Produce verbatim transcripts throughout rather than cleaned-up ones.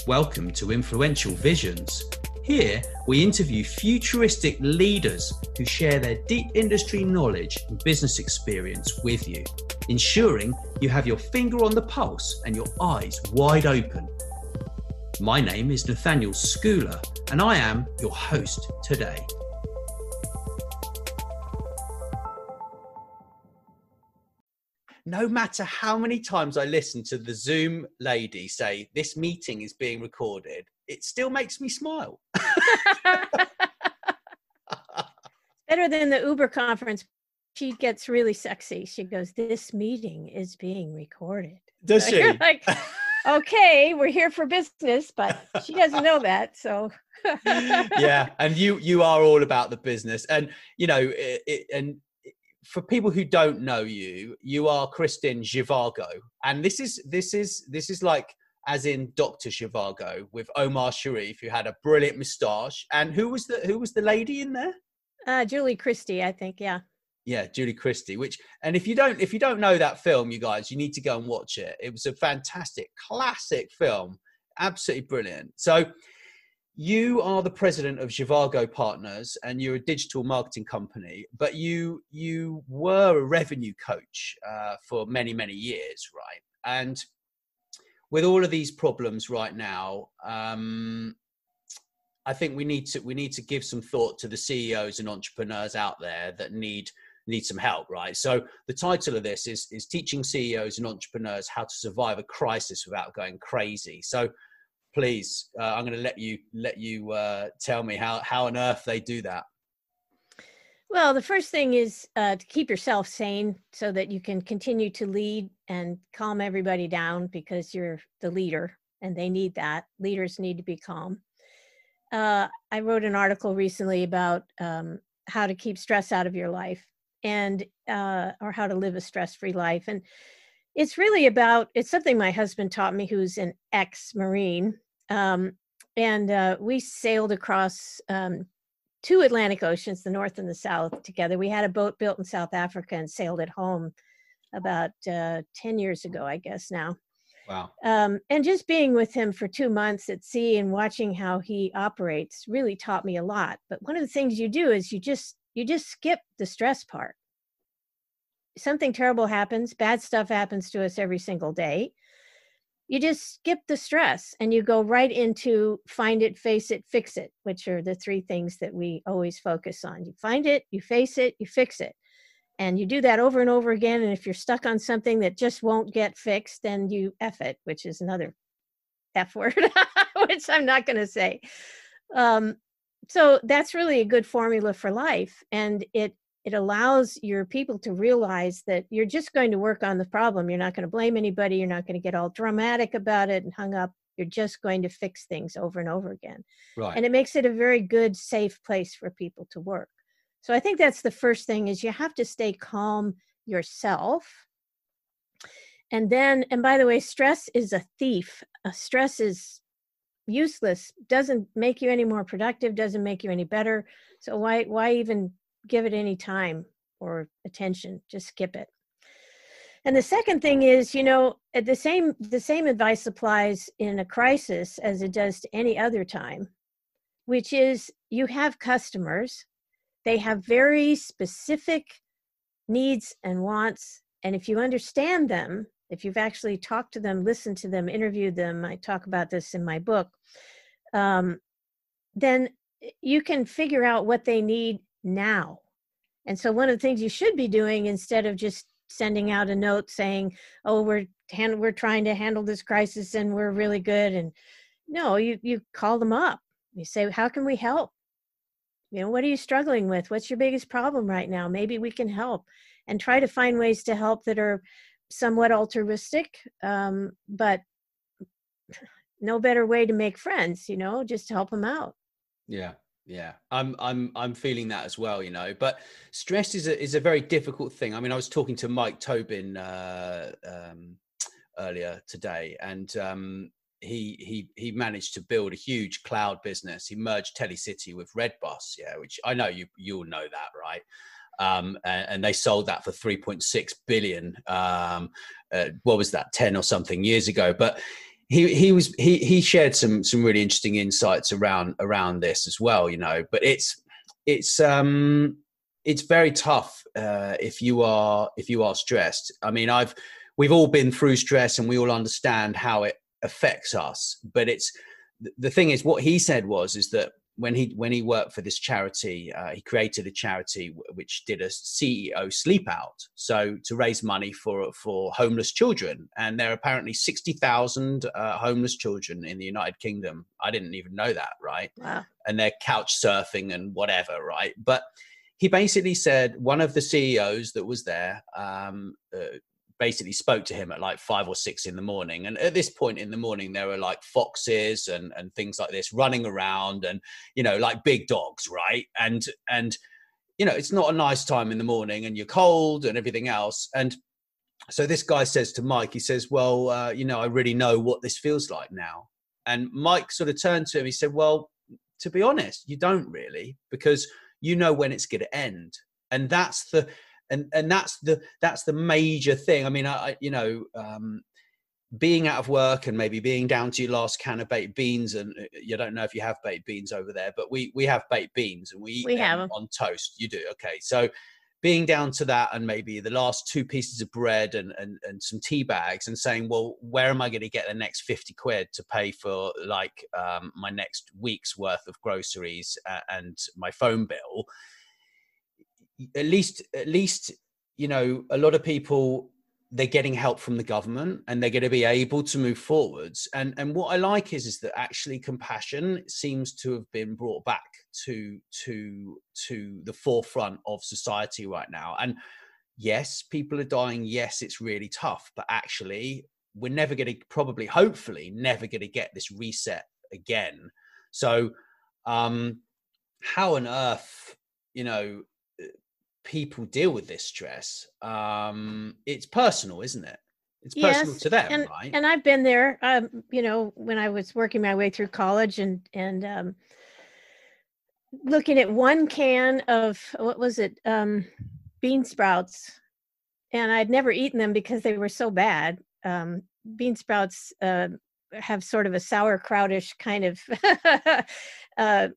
Welcome to Influential Visions. Here, we interview futuristic leaders who share their deep industry knowledge and business experience with you, ensuring you have your finger on the pulse and your eyes wide open. My name is Nathaniel Schooler, and I am your host today. No matter how many times I listen to the Zoom lady say, this meeting is being recorded, it still makes me smile. Better than the Uber conference. She gets really sexy. She goes, this meeting is being recorded. Does so she? You're like, okay, we're here for business, but she doesn't know that. So yeah. And you, you are all about the business. And, you know, it, it, and for people who don't know you, you are Kristin Zhivago. And this is, this is, this is like, as in Doctor Zhivago with Omar Sharif, who had a brilliant moustache. And who was the, who was the lady in there? Uh, Julie Christie, I think. Yeah. Yeah. Julie Christie, which, and if you don't, if you don't know that film, you guys, you need to go and watch it. It was a fantastic classic film. Absolutely brilliant. So you are the president of Zhivago Partners and you're a digital marketing company, but you, you were a revenue coach uh, for many, many years. Right. And with all of these problems right now, um, I think we need to we need to give some thought to the C E Os and entrepreneurs out there that need need some help, right? So the title of this is is teaching C E Os and entrepreneurs how to survive a crisis without going crazy. So please, uh, I'm going to let you let you uh, tell me how how on earth they do that. Well, the first thing is uh, to keep yourself sane so that you can continue to lead and calm everybody down because you're the leader and they need that. Leaders need to be calm. Uh, I wrote an article recently about um, how to keep stress out of your life and uh, or how to live a stress-free life. And it's really about, it's something my husband taught me, who's an ex-Marine. Um, and uh, we sailed across um, two Atlantic Oceans, the North and the South, together. We had a boat built in South Africa and sailed it home about uh, ten years ago, I guess now. Wow. Um, and just being with him for two months at sea and watching how he operates really taught me a lot. But one of the things you do is you just, you just skip the stress part. Something terrible happens, bad stuff happens to us every single day. You just skip the stress and you go right into find it, face it, fix it, which are the three things that we always focus on. You find it, you face it, you fix it. And you do that over and over again. And if you're stuck on something that just won't get fixed, then you F it, which is another F word, which I'm not going to say. Um, so that's really a good formula for life. And it It allows your people to realize that you're just going to work on the problem. You're not going to blame anybody. You're not going to get all dramatic about it and hung up. You're just going to fix things over and over again. Right. And it makes it a very good, safe place for people to work. So I think that's the first thing is you have to stay calm yourself. And then, and by the way, stress is a thief. Uh, stress is useless, doesn't make you any more productive, doesn't make you any better. So why, why even give it any time or attention? Just skip it. And the second thing is, you know, the same, the same advice applies in a crisis as it does to any other time, which is you have customers. They have very specific needs and wants. And if you understand them, if you've actually talked to them, listened to them, interviewed them, I talk about this in my book, um, then you can figure out what they need now. And so one of the things you should be doing, instead of just sending out a note saying, oh, we're hand, we're trying to handle this crisis and we're really good. And no, you, you call them up. You say, how can we help? You know, what are you struggling with? What's your biggest problem right now? Maybe we can help, and try to find ways to help that are somewhat altruistic, um, but no better way to make friends, you know, just help them out. Yeah. Yeah, I'm I'm I'm feeling that as well, you know. But stress is a is a very difficult thing. I mean, I was talking to Mike Tobin uh, um, earlier today, and um, he he he managed to build a huge cloud business. He merged Telecity with Redbus, yeah, which I know you you'll know that, right? Um, and, and they sold that for three point six billion. Um, uh, what was that, ten or something years ago? But he he was he he shared some some really interesting insights around around this as well, you know. But it's it's um it's very tough uh, if you are if you are stressed. I mean, I've we've all been through stress, and we all understand how it affects us. But it's the thing is, what he said was is that when he when he worked for this charity, uh, he created a charity which did a C E O sleep out, so to raise money for for homeless children. And there are apparently sixty thousand uh, homeless children in the United Kingdom. I didn't even know that, right? Wow. And they're couch surfing and whatever, right? But he basically said one of the C E Os that was there um, uh, basically spoke to him at like five or six in the morning. And at this point in the morning, there were like foxes and, and things like this running around, and, you know, like big dogs. Right. And, and, you know, it's not a nice time in the morning, and you're cold and everything else. And so this guy says to Mike, he says, well, uh, you know, I really know what this feels like now. And Mike sort of turned to him. He said, well, to be honest, you don't really, because you know when it's going to end. And that's the, And and that's the that's the major thing. I mean, I, I you know, um, being out of work and maybe being down to your last can of baked beans, and you don't know if you have baked beans over there, but we we have baked beans and we eat We them have 'em. on toast. You do, okay? So being down to that, and maybe the last two pieces of bread and and and some tea bags, and saying, well, where am I going to get the next fifty quid to pay for like um, my next week's worth of groceries uh, and my phone bill? At least, at least, you know, a lot of people, they're getting help from the government, and they're going to be able to move forwards. And and what I like is is that actually compassion seems to have been brought back to to to the forefront of society right now. And yes, people are dying. Yes, it's really tough, but actually, we're never going to, probably, hopefully, never going to get this reset again. So, um, how on earth, you know, people deal with this stress? Um, it's personal, isn't it? It's personal Yes, to them, and right? and I've been there. Um, you know, when I was working my way through college, and and um, looking at one can of, what was it, um, bean sprouts, and I'd never eaten them because they were so bad. Um, bean sprouts uh, have sort of a sauerkrautish kind of uh,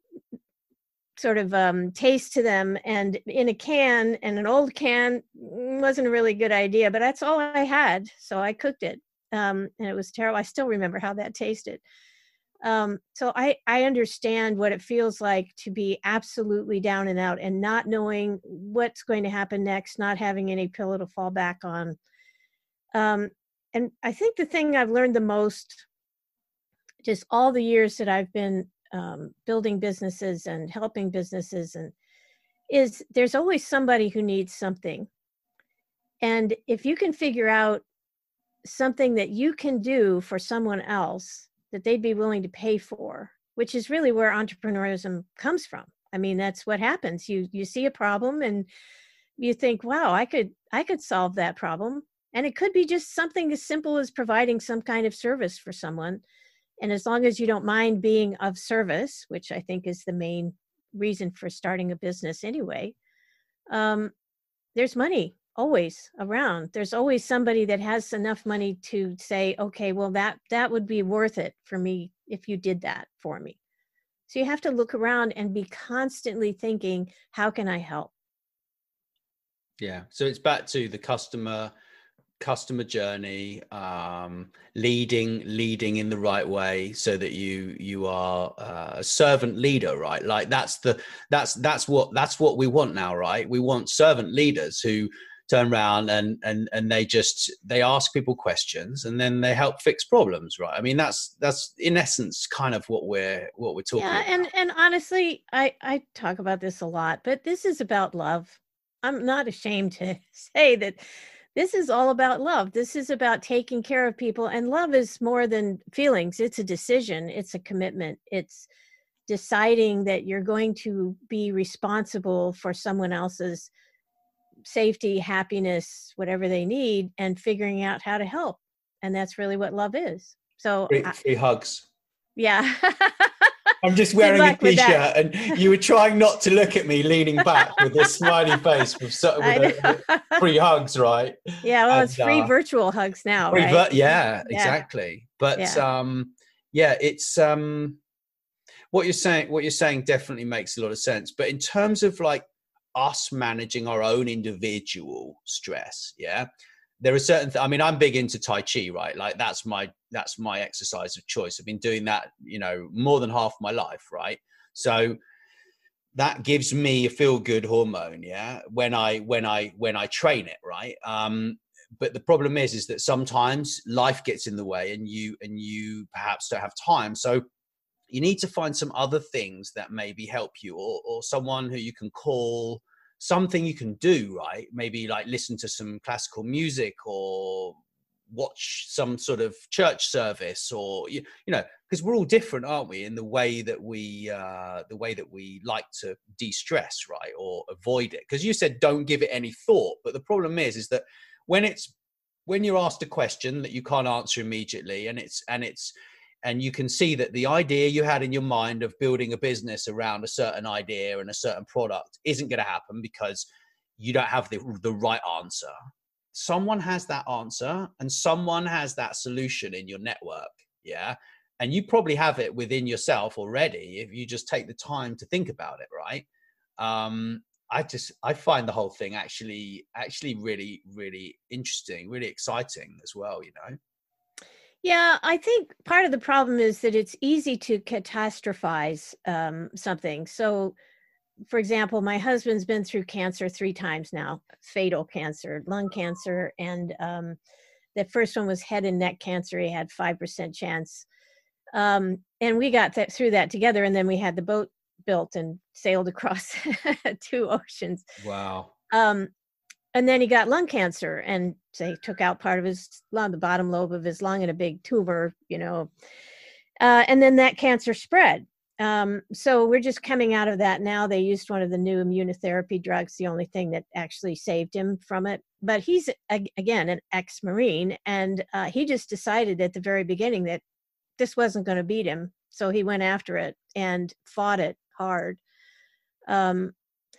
sort of um, taste to them, and in a can, and an old can wasn't a really good idea, but that's all I had. So I cooked it. Um, and it was terrible. I still remember how that tasted. Um, so I, I understand what it feels like to be absolutely down and out, and not knowing what's going to happen next, not having any pillow to fall back on. Um, and I think the thing I've learned the most, just all the years that I've been um, building businesses and helping businesses, and is there's always somebody who needs something. And if you can figure out something that you can do for someone else that they'd be willing to pay for, which is really where entrepreneurism comes from. I mean, that's what happens. You you see a problem and you think, wow, I could I could solve that problem. And it could be just something as simple as providing some kind of service for someone. And as long as you don't mind being of service, which I think is the main reason for starting a business anyway, um, there's money always around. There's always somebody that has enough money to say, okay, well, that that would be worth it for me if you did that for me. So you have to look around and be constantly thinking, how can I help? Yeah. So it's back to the customer customer journey, um, leading, leading in the right way, so that you, you are uh, a servant leader, right? Like that's the, that's, that's what, that's what we want now, right? We want servant leaders who turn around and, and, and they just, they ask people questions and then they help fix problems, right? I mean, that's, that's in essence kind of what we're, what we're talking Yeah, about. and, and honestly, I, I talk about this a lot, but this is about love. I'm not ashamed to say that this is all about love. This is about taking care of people. And love is more than feelings. It's a decision. It's a commitment. It's deciding that you're going to be responsible for someone else's safety, happiness, whatever they need, and figuring out how to help. And that's really what love is. So Free, I, free hugs. yeah. I'm just wearing a luck with t-shirt that. and you were trying not to look at me leaning back with this smiley face with, so- with, I a, with free hugs, right? Yeah, well, And, it's free uh, virtual hugs now, free right? vir- yeah, Yeah. exactly. But Yeah. um, yeah, it's um, what you're saying. What you're saying definitely makes a lot of sense. But in terms of like us managing our own individual stress, yeah, there are certain. Th- I mean, I'm big into Tai Chi, right? Like that's my that's my exercise of choice. I've been doing that, you know, more than half my life, right? So that gives me a feel good hormone, yeah, when I when I when I train it, right? Um, but the problem is is that sometimes life gets in the way, and you and you perhaps don't have time. So you need to find some other things that maybe help you, or or someone who you can call, something you can do, right? Maybe like listen to some classical music, or watch some sort of church service, or you, you know, because we're all different, aren't we, in the way that we uh the way that we like to de-stress, right, or avoid it. Because you said don't give it any thought, but the problem is is that when it's when you're asked a question that you can't answer immediately, and it's and it's and you can see that the idea you had in your mind of building a business around a certain idea and a certain product isn't going to happen because you don't have the, the right answer. Someone has that answer, and someone has that solution in your network. Yeah. And you probably have it within yourself already if you just take the time to think about it, right? Um, I just, I find the whole thing actually, actually really, really interesting, really exciting as well, you know? Yeah, I think part of the problem is that it's easy to catastrophize um, something. So, for example, my husband's been through cancer three times now, fatal cancer, lung cancer, and um, the first one was head and neck cancer. He had five percent chance. Um, and we got that through that together, and then we had the boat built and sailed across two oceans. Wow. Um, and then he got lung cancer, and they took out part of his lung, the bottom lobe of his lung, and a big tumor, you know. Uh, and then that cancer spread. Um, so we're just coming out of that now. They used one of the new immunotherapy drugs, the only thing that actually saved him from it. But he's, again, an ex-Marine, and uh, he just decided at the very beginning that this wasn't going to beat him. So he went after it and fought it hard. Um,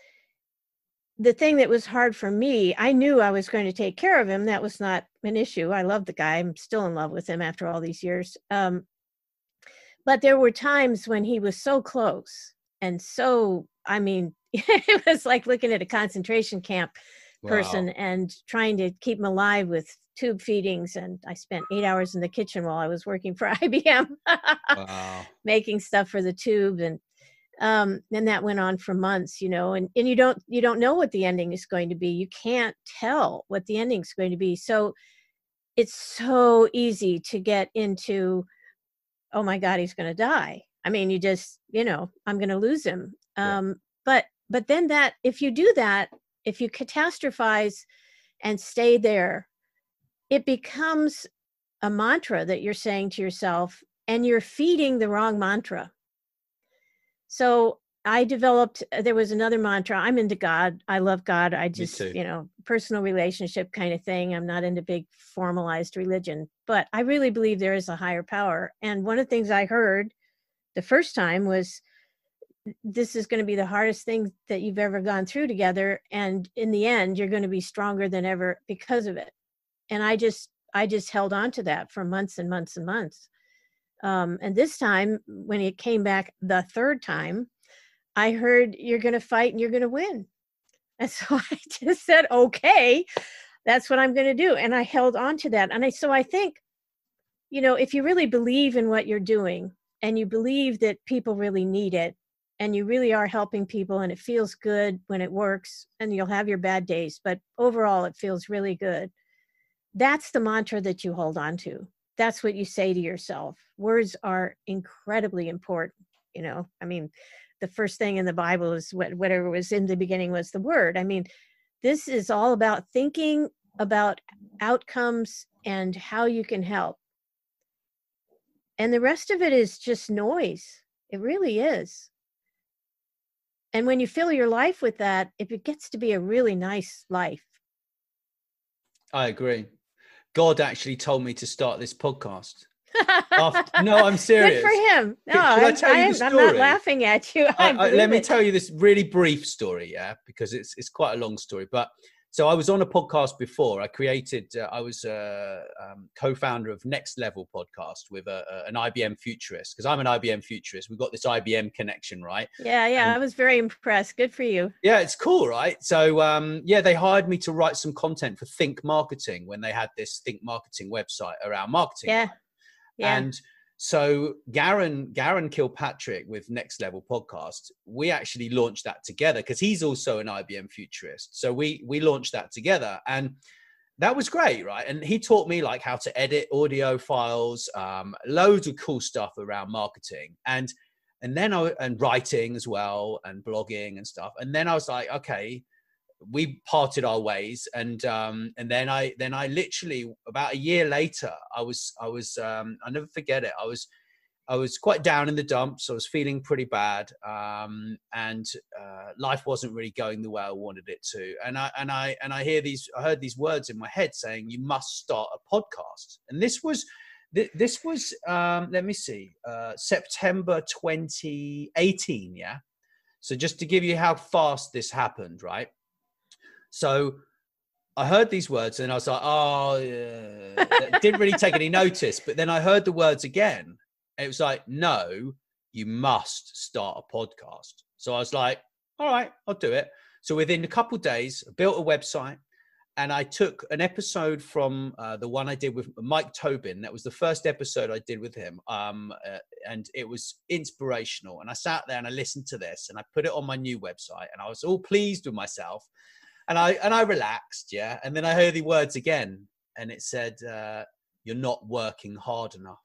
the thing that was hard for me, I knew I was going to take care of him. That was not an issue. I love the guy. I'm still in love with him after all these years. Um, but there were times when he was so close, and so, I mean, it was like looking at a concentration camp person. Wow. And trying to keep him alive with tube feedings. And I spent eight hours in the kitchen while I was working for I B M, wow. making stuff for the tube. And um, and that went on for months, you know, and, and you don't, you don't know what the ending is going to be. You can't tell what the ending is going to be. So it's so easy to get into, oh my God, he's going to die. I mean, you just, you know, I'm going to lose him. Um, yeah. But, but then that, if you do that, if you catastrophize and stay there, it becomes a mantra that you're saying to yourself, and you're feeding the wrong mantra. So I developed, there was another mantra. I'm into God. I love God. I just, you know, personal relationship kind of thing. I'm not into big formalized religion, but I really believe there is a higher power. And one of the things I heard the first time was, this is going to be the hardest thing that you've ever gone through together. And in the end, you're going to be stronger than ever because of it. And I just, I just held on to that for months and months and months. Um, and this time, when it came back the third time, I heard, you're going to fight and you're going to win. And so I just said, okay, that's what I'm going to do. And I held on to that. And I, so I think, you know, if you really believe in what you're doing, and you believe that people really need it, and you really are helping people, and it feels good when it works, and you'll have your bad days, but overall it feels really good. That's the mantra that you hold on to. That's what you say to yourself. Words are incredibly important. You know, I mean, the first thing in the Bible is what, whatever was in the beginning was the word. I mean, this is all about thinking about outcomes and how you can help. And the rest of it is just noise. It really is. And when you fill your life with that, it gets to be a really nice life. I agree. God actually told me to start this podcast. After, no, I'm serious. Good for him. No, Should I tell you the story? I'm not laughing at you. I I, I, let me it. tell you this really brief story, yeah, because it's it's quite a long story. But So I was on a podcast before. I created, uh, I was a um, co-founder of Next Level podcast with a, a, an I B M futurist, because I'm an I B M futurist. We've got this I B M connection, right? Yeah, yeah, And I was very impressed. Good for you. yeah, it's cool, right? So um, yeah, they hired me to write some content for Think Marketing when they had this Think Marketing website around marketing. Yeah, Right? yeah. And so Garen, Garen Kilpatrick with Next Level Podcast, we actually launched that together because he's also an I B M futurist. So we we launched that together, and that was great, right? And he taught me like how to edit audio files, um, loads of cool stuff around marketing, and and then I and writing as well, and blogging and stuff. And then I was like, okay, we parted our ways, and um and then i then i literally, about a year later, i was i was um I never forget it. i was i was quite down in the dumps. I was feeling pretty bad, um and uh life wasn't really going the way I wanted it to, and i and i and i hear these i heard these words in my head saying, you must start a podcast. And this was this was um let me see, uh September twenty eighteen. Yeah, so just to give you how fast this happened, right? So I heard these words and I was like, oh, yeah. Didn't really take any notice. But then I heard the words again. It was like, no, you must start a podcast. So I was like, all right, I'll do it. So within a couple of days, I built a website, and I took an episode from uh, the one I did with Mike Tobin. That was the first episode I did with him. Um, uh, and it was inspirational. And I sat there and I listened to this and I put it on my new website, and I was all pleased with myself. And I and I relaxed, yeah. And then I heard the words again, and it said, uh, "You're not working hard enough."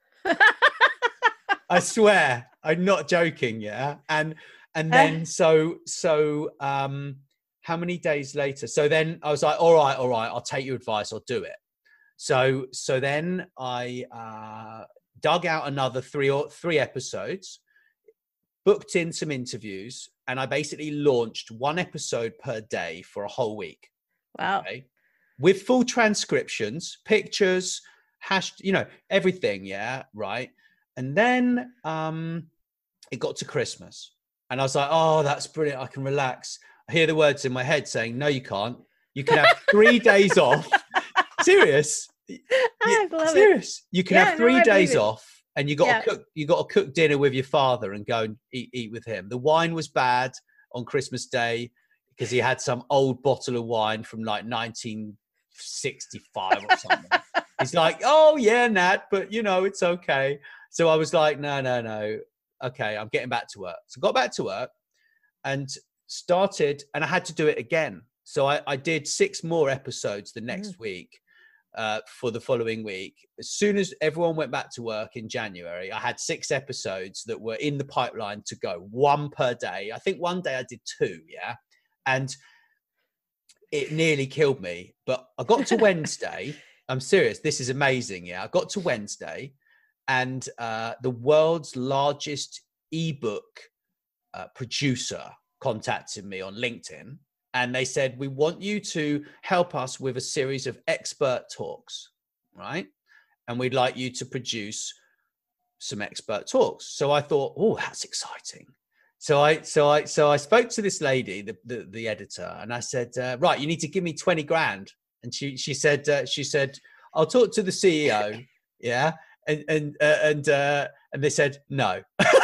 I swear, I'm not joking, yeah. And and then so so um, how many days later? So then I was like, "All right, all right, I'll take your advice. I'll do it." So so then I uh, dug out another three or three episodes, booked in some interviews, and I basically launched one episode per day for a whole week. Wow. Okay? With full transcriptions, pictures, hash, you know, everything. Yeah. Right. And then um, it got to Christmas, and I was like, oh, that's brilliant. I can relax. I hear the words in my head saying, no, you can't. You can have three days off. Serious. I love Serious. it. You can Yeah, have no, three I believe days it. off. And you got Yeah. to cook. You got to cook dinner with your father and go and eat, eat with him. The wine was bad on Christmas Day because he had some old bottle of wine from like nineteen sixty-five or something. He's like, "Oh yeah, Nat, but you know it's okay." So I was like, "No, no, no. Okay, I'm getting back to work." So I got back to work and started, and I had to do it again. So I, I did six more episodes the next Mm. week. Uh, for the following week, as soon as everyone went back to work in January, I had six episodes that were in the pipeline to go, one per day. I think one day I did two, yeah, and it nearly killed me. But I got to Wednesday. I'm serious. This is amazing. Yeah, I got to Wednesday, and uh, the world's largest ebook uh, producer contacted me on LinkedIn. And they said, we want you to help us with a series of expert talks, right? And we'd like you to produce some expert talks. So I thought, oh, that's exciting. So I, so I, so I spoke to this lady, the the, the editor, and I said, uh, right, you need to give me twenty grand. And she she said, uh, she said, I'll talk to the C E O, yeah. And and uh, and uh, and they said no.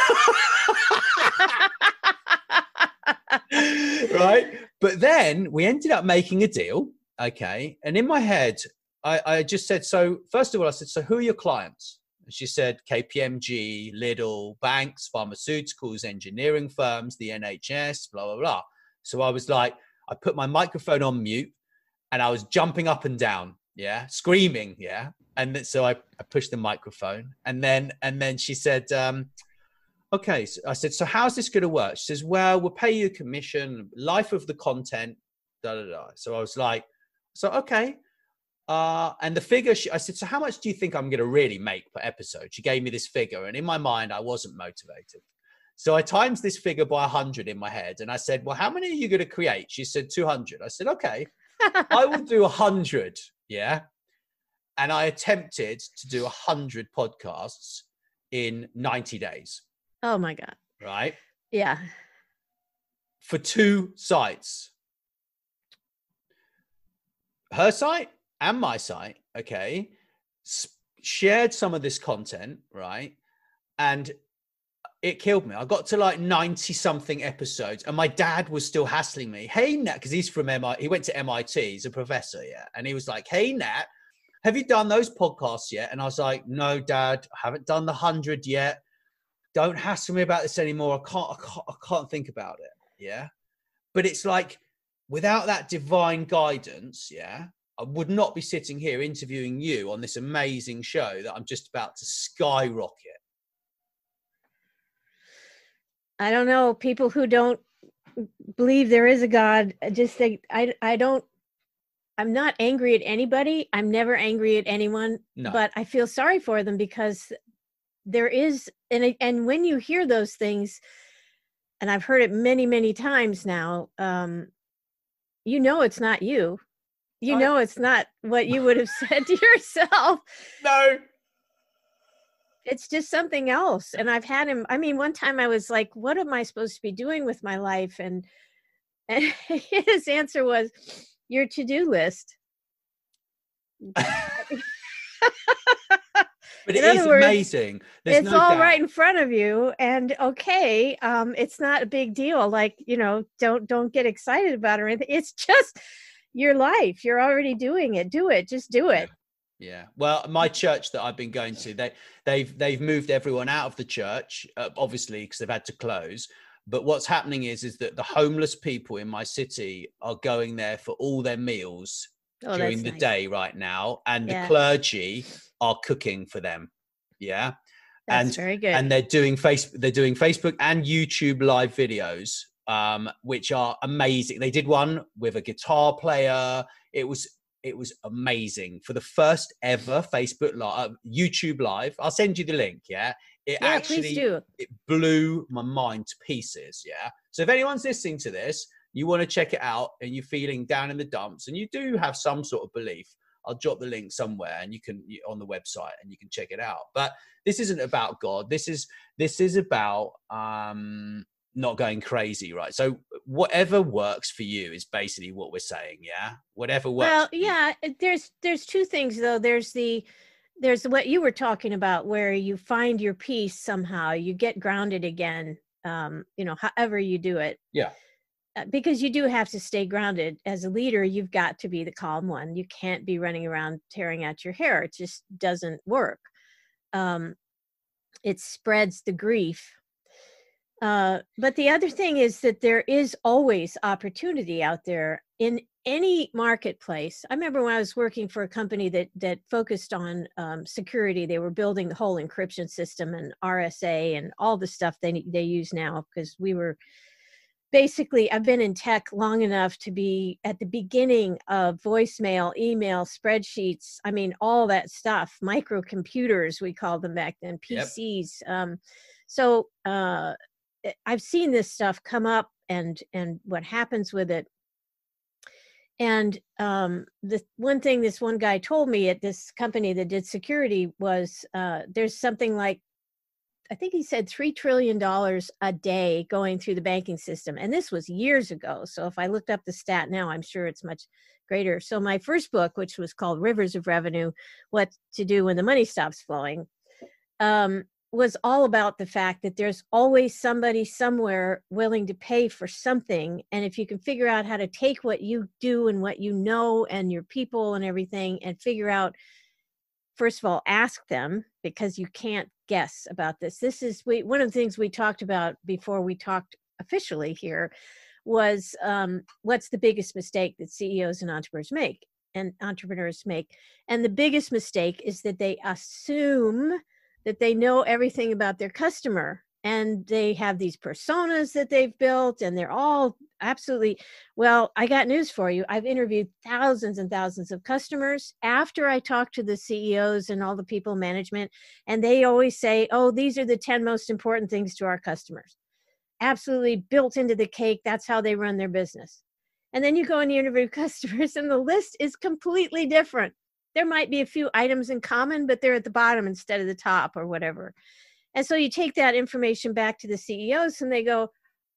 Right. But then we ended up making a deal. Okay. And in my head, I, I just said, so first of all, I said, so who are your clients? And she said, K P M G, Lidl, banks, pharmaceuticals, engineering firms, the N H S, blah, blah, blah. So I was like, I put my microphone on mute and I was jumping up and down. Yeah. Screaming. Yeah. And th- so I, I pushed the microphone, and then, and then she said, um, okay, so I said, so how's this going to work? She says, well, we'll pay you a commission, life of the content, da, da, da. So I was like, so, okay. Uh, and the figure, she, I said, so how much do you think I'm going to really make per episode? She gave me this figure, and in my mind, I wasn't motivated. So I times this figure by one hundred in my head, and I said, well, how many are you going to create? She said, two hundred. I said, okay, I will do one hundred, yeah? And I attempted to do one hundred podcasts in ninety days. Oh my God. Right? Yeah. For two sites. her site and my site, okay, shared some of this content, right? And it killed me. I got to like ninety something episodes and my dad was still hassling me. Hey, Nat, because he's from M I T, he went to M I T, he's a professor, yeah. And he was like, hey, Nat, have you done those podcasts yet? And I was like, no, Dad, I haven't done the hundred yet. Don't hassle me about this anymore. I can't, I can't, I can't think about it. Yeah. But it's like, without that divine guidance, yeah, I would not be sitting here interviewing you on this amazing show that I'm just about to skyrocket. I don't know. People who don't believe there is a God, just think, I, I don't, I'm not angry at anybody. I'm never angry at anyone, no. But I feel sorry for them because there is, and, and when you hear those things, and I've heard it many, many times now, um, you know, it's not you, you I, know, it's not what you would have said to yourself. No. It's just something else. And I've had him, I mean, one time I was like, what am I supposed to be doing with my life? And, and his answer was, your to-do list. But it is words, amazing. There's it's no all doubt. right in front of you. And okay, um, it's not a big deal. Like, you know, don't, don't get excited about it or anything. It's just your life. You're already doing it. Do it. Just do it. Yeah. Yeah. Well, my church that I've been going to, they, they've, they've moved everyone out of the church, uh, obviously, because they've had to close. But what's happening is, is that the homeless people in my city are going there for all their meals oh, during the nice. day right now. And yeah. the clergy are cooking for them. Yeah. That's and, very good. And they're doing face, they're doing Facebook and YouTube live videos, um, which are amazing. They did one with a guitar player. It was, It was amazing for the first ever Facebook live, YouTube live. I'll send you the link. Yeah. It yeah, actually, please do. It blew my mind to pieces. Yeah. So if anyone's listening to this, you want to check it out and you're feeling down in the dumps and you do have some sort of belief, I'll drop the link somewhere and you can on the website and you can check it out. But this isn't about God. This is, this is about, um, not going crazy, right? So whatever works for you is basically what we're saying. Yeah. Whatever works. Well, yeah, there's, there's two things though. There's the, there's what you were talking about where you find your peace somehow, you get grounded again, um, you know, however you do it. Yeah. Uh, because you do have to stay grounded. As a leader, you've got to be the calm one. You can't be running around tearing out your hair. It just doesn't work. Um, it spreads the grief. Uh, but the other thing is that there is always opportunity out there in any marketplace. I remember when I was working for a company that that focused on um, security, they were building the whole encryption system and R S A and all the stuff they they use now, because we were basically, I've been in tech long enough to be at the beginning of voicemail, email, spreadsheets. I mean, all that stuff, microcomputers, we called them back then, P Cs. Yep. Um, so uh, I've seen this stuff come up and and what happens with it. And um, the one thing this one guy told me at this company that did security was uh, there's something like, I think he said three trillion dollars a day going through the banking system. And this was years ago. So if I looked up the stat now, I'm sure it's much greater. So my first book, which was called Rivers of Revenue, What to Do When the Money Stops Flowing, um, was all about the fact that there's always somebody somewhere willing to pay for something. And if you can figure out how to take what you do and what you know and your people and everything and figure out, first of all, ask them, because you can't guess about this. This is we, one of the things we talked about before we talked officially here was um, what's the biggest mistake that C E Os and entrepreneurs make and entrepreneurs make. And the biggest mistake is that they assume that they know everything about their customer, and they have these personas that they've built and they're all absolutely, well, I got news for you. I've interviewed thousands and thousands of customers after I talk to the C E Os and all the people management, and they always say, oh, these are the ten most important things to our customers. Absolutely built into the cake. That's how they run their business. And then you go and you interview customers and the list is completely different. There might be a few items in common, but they're at the bottom instead of the top or whatever. And so you take that information back to the C E Os and they go,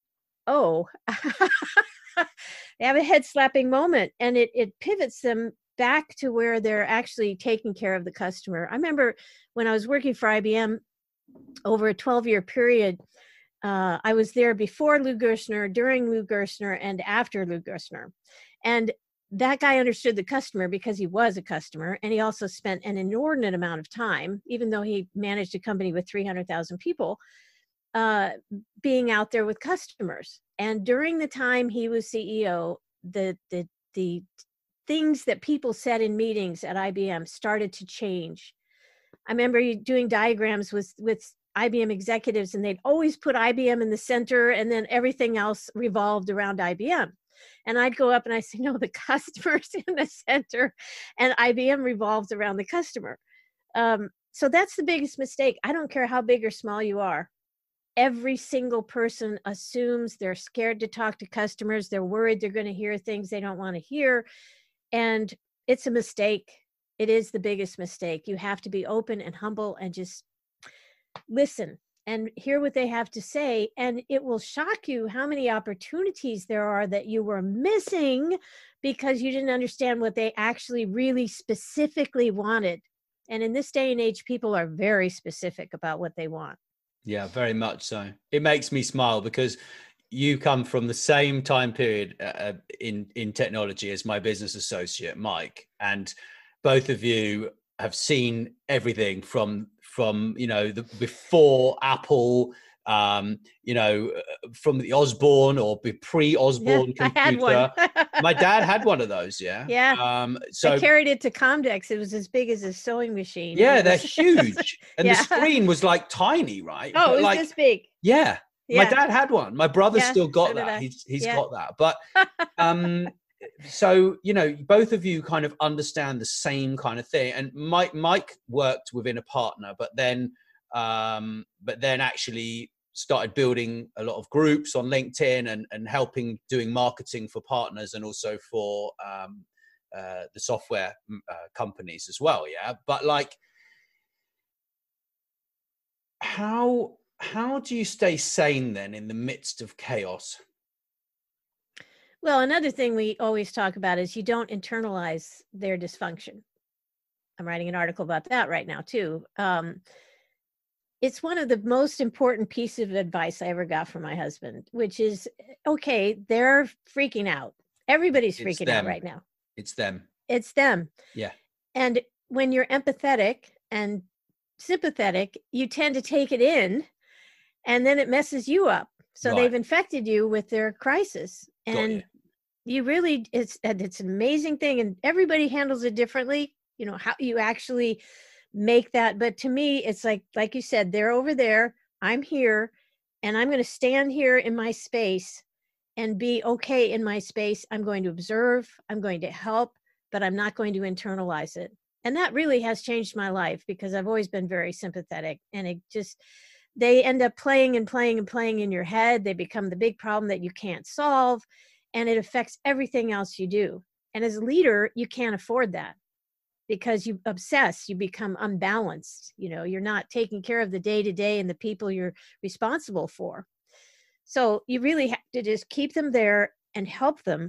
oh, they have a head slapping moment, and it, it pivots them back to where they're actually taking care of the customer. I remember when I was working for I B M over a twelve year period, uh, I was there before Lou Gerstner, during Lou Gerstner, and after Lou Gerstner. And that guy understood the customer because he was a customer, and he also spent an inordinate amount of time, even though he managed a company with three hundred thousand people, uh, being out there with customers. And during the time he was C E O, the the the things that people said in meetings at I B M started to change. I remember doing diagrams with with I B M executives, and they'd always put I B M in the center, and then everything else revolved around I B M. And I'd go up and I say, no, the customer's in the center, and I B M revolves around the customer. Um, so that's the biggest mistake. I don't care how big or small you are. Every single person assumes they're scared to talk to customers. They're worried they're going to hear things they don't want to hear. And it's a mistake. It is the biggest mistake. You have to be open and humble and just listen and hear what they have to say. And it will shock you how many opportunities there are that you were missing because you didn't understand what they actually really specifically wanted. And in this day and age, people are very specific about what they want. Yeah, very much so. It makes me smile because you come from the same time period uh, in, in technology as my business associate, Mike, and both of you have seen everything from, from, you know, the before Apple, um, you know, from the Osborne or pre-Osborne Yeah, computer. I had one. My dad had one of those. Yeah. Yeah. Um, so I carried it to Comdex. It was as big as a sewing machine. Yeah, was, they're huge. And yeah. the screen was like tiny, right? Oh, but it was like, this big. Yeah. Yeah. My dad had one. My brother's Yeah, still got so did that. I. He's he's Yeah. got that. But um so, you know, both of you kind of understand the same kind of thing. And Mike Mike worked within a partner, but then um but then actually started building a lot of groups on LinkedIn and and helping doing marketing for partners and also for um uh the software uh, companies as well. Yeah. But like how how do you stay sane then in the midst of chaos? Well, another thing we always talk about is you don't internalize their dysfunction. I'm writing an article about that right now too. Um, it's one of the most important pieces of advice I ever got from my husband, which is, okay, they're freaking out. Everybody's It's freaking out them. right now. It's them. It's them. Yeah. And when you're empathetic and sympathetic, you tend to take it in, and then it messes you up. So Right. they've infected you with their crisis. Got And you. you really, it's and it's an amazing thing, and everybody handles it differently, you know, how you actually make that. But to me, it's like like you said, they're over there, I'm here, and I'm going to stand here in my space and be okay in my space. I'm going to observe, I'm going to help, but I'm not going to internalize it. And that really has changed my life because I've always been very sympathetic, and it just, they end up playing and playing and playing in your head. They become the big problem that you can't solve, and it affects everything else you do. And as a leader, you can't afford that because you obsess, you become unbalanced. You know, you're not taking care of the day to day and the people you're responsible for. So you really have to just keep them there and help them.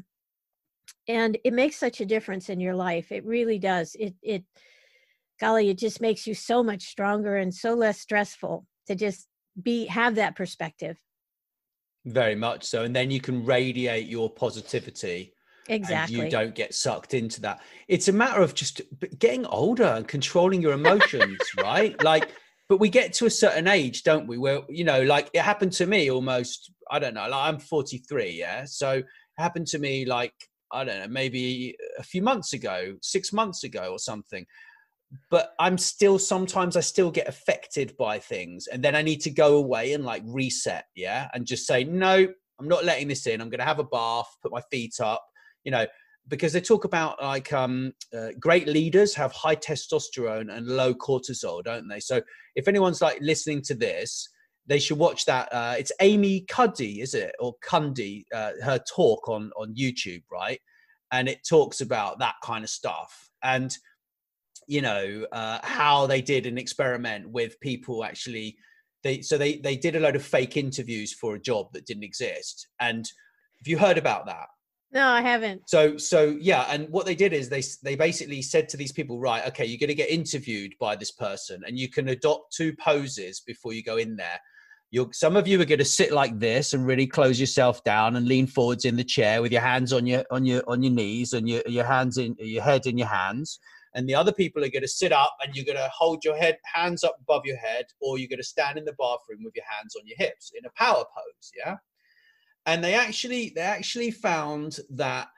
And it makes such a difference in your life. It really does. It, it, golly, it just makes you so much stronger and so less stressful to just be, have that perspective. Very much so. And then you can radiate your positivity. Exactly. And you don't get sucked into that. It's a matter of just getting older and controlling your emotions, right? Like, but we get to a certain age, don't we? Where, you know, like it happened to me almost, I don't know, like I'm forty-three. Yeah. So it happened to me like, I don't know, maybe a few months ago, six months ago or something. But I'm still, sometimes I still get affected by things. And then I need to go away and like reset. Yeah. And just say, no, I'm not letting this in. I'm going to have a bath, put my feet up, you know, because they talk about like um, uh, great leaders have high testosterone and low cortisol, don't they? So if anyone's like listening to this, they should watch that. Uh, it's Amy Cuddy, is it? Or Cundy, uh, her talk on, on YouTube, right? And it talks about that kind of stuff. And, you know, uh, how they did an experiment with people actually, they so they, they did a load of fake interviews for a job that didn't exist. And have you heard about that? No, I haven't. So, so yeah, and what they did is they they basically said to these people, right, okay, you're going to get interviewed by this person, and you can adopt two poses before you go in there. You're, some of you are going to sit like this and really close yourself down and lean forwards in the chair with your hands on your on your on your knees and your your hands in your head in your hands. And the other people are going to sit up, and you're going to hold your head hands up above your head, or you're going to stand in the bathroom with your hands on your hips in a power pose. Yeah. And they actually, they actually found that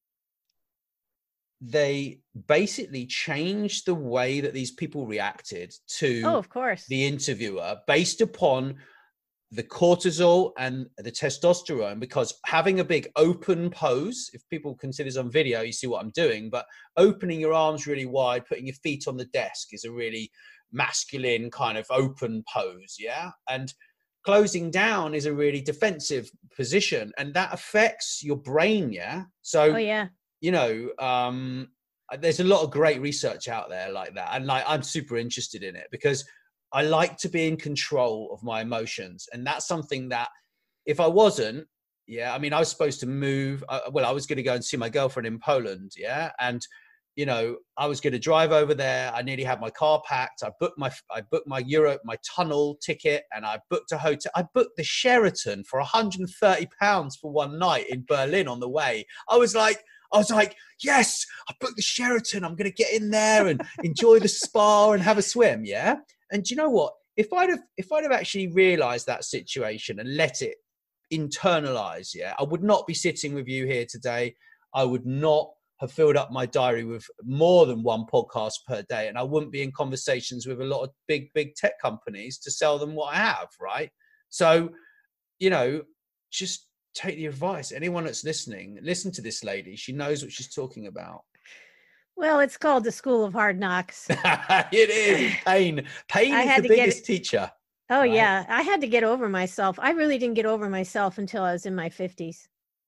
they basically changed the way that these people reacted to Oh, of course. the interviewer based upon the cortisol and the testosterone, because having a big open pose, if people can see this on video, you see what I'm doing, but opening your arms really wide, putting your feet on the desk is a really masculine kind of open pose. Yeah. And closing down is a really defensive position, and that affects your brain. Yeah. So, oh, yeah. you know, um, there's a lot of great research out there like that. And like, I'm super interested in it because I like to be in control of my emotions. And that's something that if I wasn't, yeah, I mean, I was supposed to move. Uh, well, I was going to go and see my girlfriend in Poland. Yeah. And you know, I was going to drive over there. I nearly had my car packed. I booked my, I booked my Euro, my tunnel ticket, and I booked a hotel. I booked the Sheraton for one hundred thirty pounds for one night in Berlin on the way. I was like, I was like, yes, I booked the Sheraton. I'm going to get in there and enjoy the spa and have a swim. Yeah. And do you know what? If I'd have, if I'd have actually realized that situation and let it internalize, yeah, I would not be sitting with you here today. I would not have filled up my diary with more than one podcast per day. And I wouldn't be in conversations with a lot of big, big tech companies to sell them what I have. Right. So, you know, just take the advice. Anyone that's listening, listen to this lady. She knows what she's talking about. Well, it's called the School of Hard Knocks. It is pain. Pain I is had the to biggest get teacher. Oh, right? yeah. I had to get over myself. I really didn't get over myself until I was in my fifties.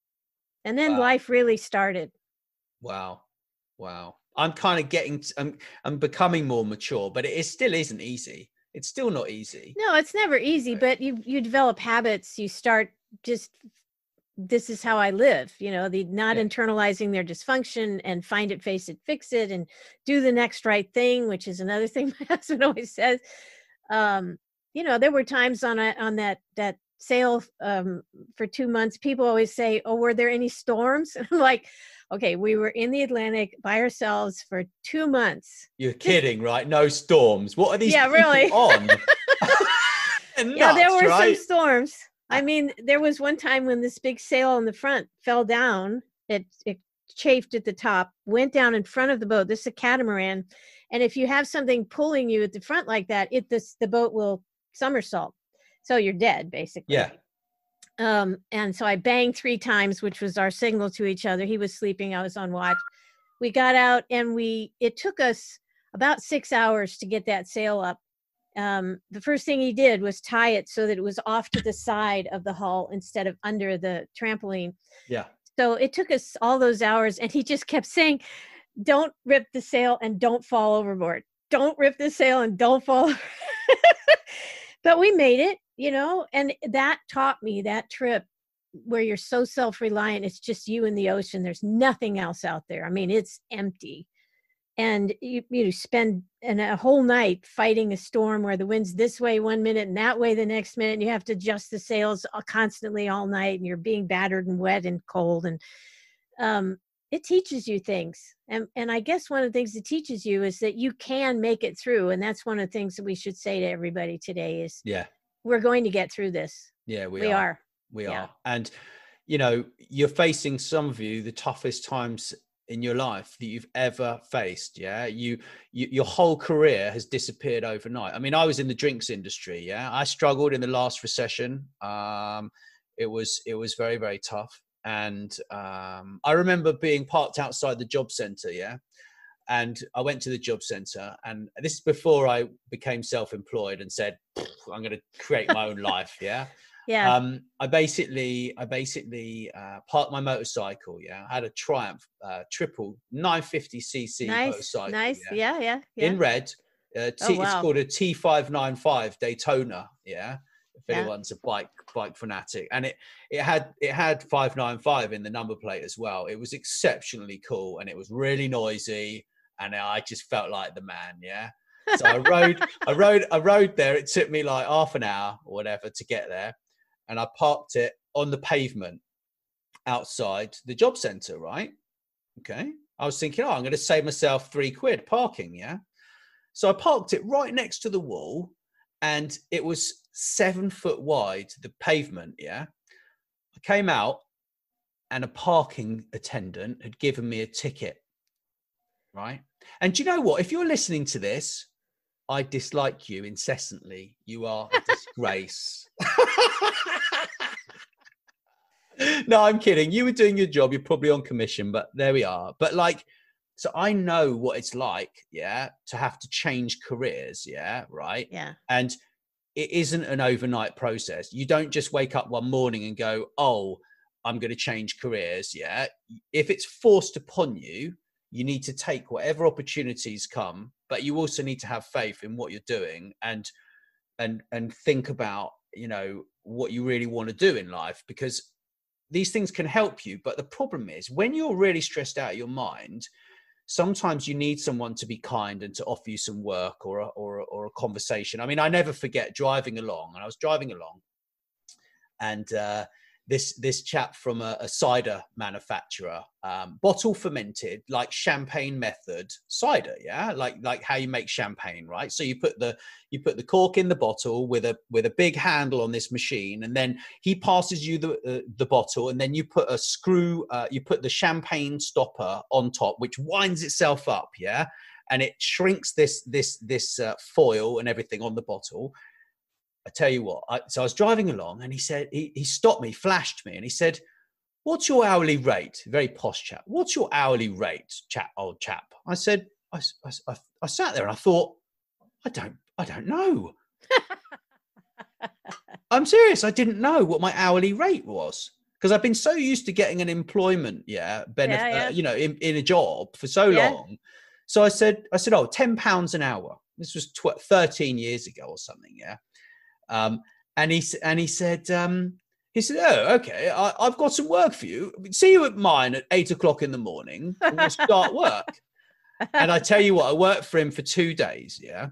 And then Wow. life really started. Wow. Wow. I'm kind of getting, t- I'm, I'm becoming more mature, but it is, still isn't easy. It's still not easy. No, it's never easy, but you, you develop habits. You start just, this is how I live, you know, the not Yeah. internalizing their dysfunction and find it, face it, fix it, and do the next right thing, which is another thing my husband always says. Um, you know, there were times on a, on that, that sale um, for two months, people always say, oh, were there any storms? And I'm like, okay, we were in the Atlantic by ourselves for two months. You're kidding, right? No storms. What are these Yeah, people really. on? Yeah, there Nuts, were right? some storms. I mean, there was one time when this big sail in the front fell down. It, it chafed at the top, went down in front of the boat. This is a catamaran. And if you have something pulling you at the front like that, it this the boat will somersault. So you're dead, basically. Yeah. Um, and so I banged three times, which was our signal to each other. He was sleeping, I was on watch. We got out, and we it took us about six hours to get that sail up. Um, the first thing he did was tie it so that it was off to the side of the hull instead of under the trampoline. Yeah. So it took us all those hours, and he just kept saying, don't rip the sail and don't fall overboard. Don't rip the sail and don't fall. But we made it, you know, and that taught me, that trip where you're so self-reliant, it's just you and the ocean. There's nothing else out there. I mean, it's empty. And you, you spend an, a whole night fighting a storm where the wind's this way one minute and that way the next minute, and you have to adjust the sails constantly all night, and you're being battered and wet and cold. And um, it teaches you things. And, and I guess one of the things it teaches you is that you can make it through. And that's one of the things that we should say to everybody today is, Yeah. we're going to get through this. Yeah, we, We are. are. We Yeah. are. And, you know, you're facing, some of you, the toughest times in your life that you've ever faced. Yeah. You, you, your whole career has disappeared overnight. I mean, I was in the drinks industry. Yeah. I struggled in the last recession. Um, it was, it was very, very tough. And um, I remember being parked outside the job center. Yeah. And I went to the job center, and this is before I became self-employed and said, I'm going to create my own life. Yeah. Yeah. Um, I basically, I basically uh, parked my motorcycle. Yeah, I had a Triumph uh, triple nine fifty c c nice. motorcycle. Nice. Yeah, Yeah. Yeah. Yeah. in red. Uh, T, Oh, wow. It's called a T five ninety-five Daytona. Yeah, if Yeah. anyone's a bike bike fanatic. And it it had it had five nine five in the number plate as well. It was exceptionally cool, and it was really noisy, and I just felt like the man. Yeah. So I rode, I rode, I rode there. It took me like half an hour or whatever to get there, and I parked it on the pavement outside the job centre. Right? Okay. I was thinking, oh, I'm going to save myself three quid parking. Yeah. So I parked it right next to the wall, and it was seven foot wide, the pavement. Yeah. I came out, and a parking attendant had given me a ticket. Right. And do you know what? If you're listening to this, I dislike you incessantly. You are a disgrace. No, I'm kidding. You were doing your job. You're probably on commission, but there we are. But like, so I know what it's like, yeah, to have to change careers, yeah, right? Yeah. And it isn't an overnight process. You don't just wake up one morning and go, oh, I'm going to change careers, yeah? If it's forced upon you, you need to take whatever opportunities come, but you also need to have faith in what you're doing and and and think about, you know, what you really want to do in life, because these things can help you. But the problem is, when you're really stressed out of your mind, sometimes you need someone to be kind and to offer you some work or a, or a, or a conversation. I mean, I never forget driving along, and I was driving along, and uh, this this chap from a, a cider manufacturer, um, bottle fermented, like champagne method cider, yeah, like like how you make champagne, right? So you put the you put the cork in the bottle with a with a big handle on this machine, and then he passes you the uh, the bottle, and then you put a screw, uh, you put the champagne stopper on top, which winds itself up, yeah, and it shrinks this this this uh, foil and everything on the bottle. I tell you what, I, so I was driving along, and he said, he, he stopped me, flashed me, and he said, what's your hourly rate? Very posh chap. What's your hourly rate, chap, old chap? I said, I, I, I sat there and I thought, I don't, I don't know. I'm serious. I didn't know what my hourly rate was, because I've been so used to getting an employment, yeah, benefit, yeah, yeah. Uh, you know, in, in a job for so yeah. long. So I said, I said, oh, ten pounds an hour. This was tw- thirteen years ago or something. Yeah. Um, and he and he said, um, he said, oh, okay, I, I've got some work for you. See you at mine at eight o'clock in the morning, and we'll start work. And I tell you what, I worked for him for two days. Yeah,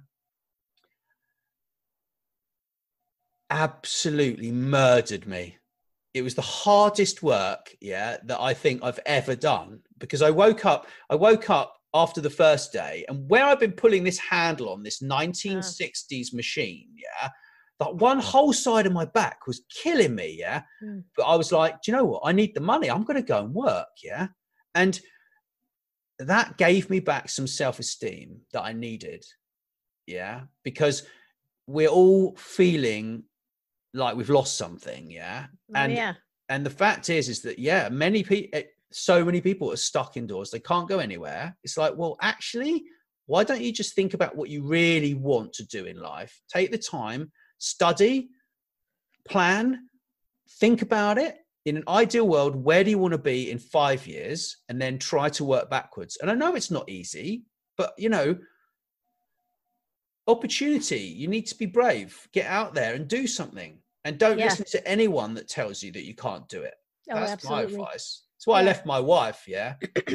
absolutely murdered me. It was the hardest work, yeah, that I think I've ever done, because I woke up. I woke up after the first day, and where I've been pulling this handle on this nineteen sixties oh. machine, yeah. Like one whole side of my back was killing me, yeah. Mm. But I was like, do you know what? I need the money. I'm going to go and work, yeah. And that gave me back some self-esteem that I needed, yeah. Because we're all feeling like we've lost something, yeah. Oh, and yeah. and the fact is, is that yeah, many people, so many people are stuck indoors. They can't go anywhere. It's like, well, actually, why don't you just think about what you really want to do in life? Take the time. Study, plan, think about it. In an ideal world, where do you want to be in five years? And then try to work backwards. And I know it's not easy, but, you know, opportunity, you need to be brave. Get out there and do something. And don't yeah. listen to anyone that tells you that you can't do it. Oh, That's absolutely. my advice. That's why yeah. I left my wife, yeah?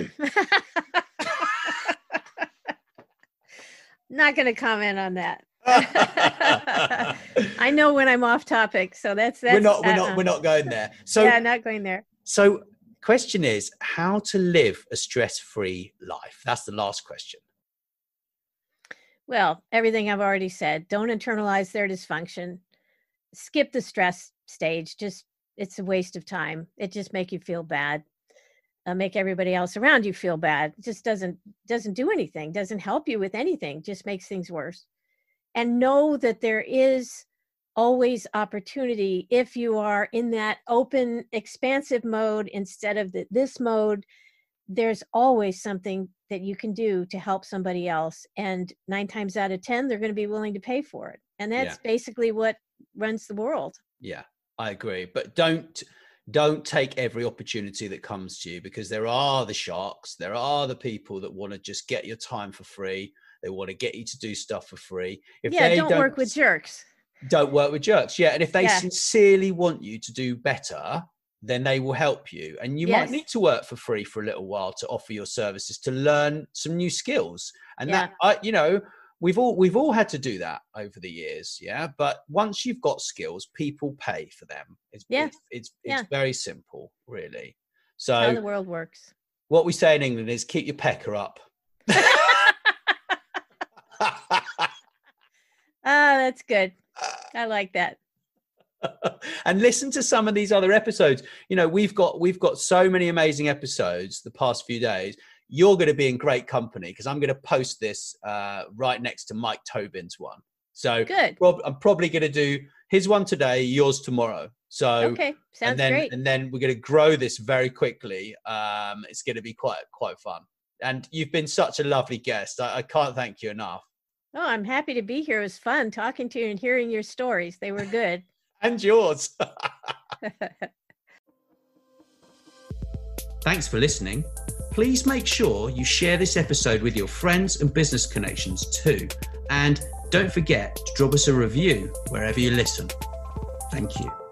Not going to comment on that. I know when I'm off topic, so that's that's we're not we're uh, not we're not going there. So yeah, not going there. So question is, how to live a stress-free life? That's the last question. Well, everything I've already said. Don't internalize their dysfunction. Skip the stress stage. Just it's a waste of time. It just make you feel bad. Uh, make everybody else around you feel bad. It just doesn't doesn't do anything. Doesn't help you with anything. Just makes things worse. And know that there is always opportunity if you are in that open, expansive mode instead of the, this mode. There's always something that you can do to help somebody else. And nine times out of ten, they're going to be willing to pay for it. And that's yeah. basically what runs the world. Yeah, I agree. But don't don't take every opportunity that comes to you, because there are the sharks. There are the people that want to just get your time for free. They want to get you to do stuff for free. If yeah, they don't, don't work with jerks. Don't work with jerks. Yeah. And if they Yeah. sincerely want you to do better, then they will help you. And you Yes. might need to work for free for a little while to offer your services, to learn some new skills. And Yeah. that, I, you know, we've all, we've all had to do that over the years. Yeah. But once you've got skills, people pay for them. It's, Yeah. it's, it's, Yeah. it's very simple, really. That's how So the world works. what we say in England is keep your pecker up. Ah, that's good. I like that. And listen to some of these other episodes. You know, we've got we've got so many amazing episodes the past few days. You're going to be in great company because I'm going to post this uh, right next to Mike Tobin's one. So Good. prob- I'm probably going to do his one today, yours tomorrow. So Okay, sounds and then great. and then we're going to grow this very quickly. Um, it's going to be quite quite fun. And you've been such a lovely guest. I, I can't thank you enough. Oh, I'm happy to be here. It was fun talking to you and hearing your stories. They were good. And yours. Thanks for listening. Please make sure you share this episode with your friends and business connections too. And don't forget to drop us a review wherever you listen. Thank you.